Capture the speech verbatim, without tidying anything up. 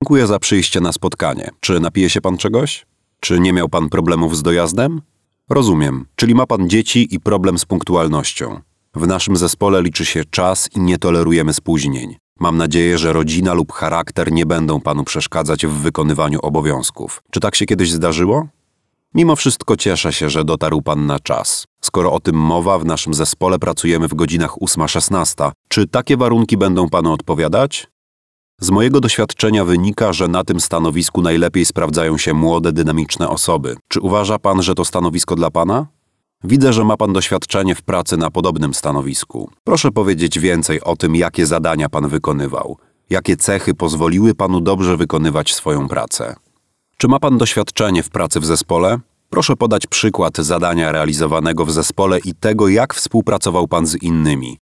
Dziękuję za przyjście na spotkanie. Czy napije się pan czegoś? Czy nie miał pan problemów z dojazdem? Rozumiem, czyli ma pan dzieci i problem z punktualnością. W naszym zespole liczy się czas i nie tolerujemy spóźnień. Mam nadzieję, że rodzina lub charakter nie będą panu przeszkadzać w wykonywaniu obowiązków. Czy tak się kiedyś zdarzyło? Mimo wszystko cieszę się, że dotarł pan na czas. Skoro o tym mowa, w naszym zespole pracujemy w godzinach ósma szesnasta. Czy takie warunki będą panu odpowiadać? Z mojego doświadczenia wynika, że na tym stanowisku najlepiej sprawdzają się młode, dynamiczne osoby. Czy uważa pan, że to stanowisko dla pana? Widzę, że ma pan doświadczenie w pracy na podobnym stanowisku. Proszę powiedzieć więcej o tym, jakie zadania pan wykonywał. Jakie cechy pozwoliły panu dobrze wykonywać swoją pracę? Czy ma pan doświadczenie w pracy w zespole? Proszę podać przykład zadania realizowanego w zespole i tego, jak współpracował pan z innymi.